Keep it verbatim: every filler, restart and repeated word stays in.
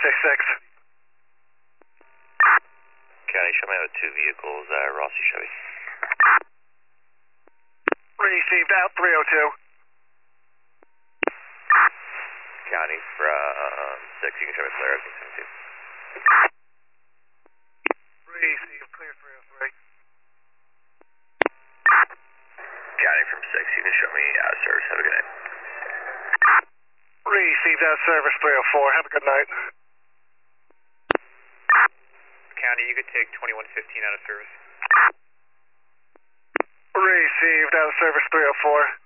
six six. County, show me out two vehicles, uh, Rossi Chevy. Received out three oh two. County from six, you can show me flare out seventeen. Received clear three oh three. County from six, you can show me out of service. Have a good night. Received out service three oh four. Have a good night. County, you could take twenty-one fifteen out of service. Received out of service three oh four.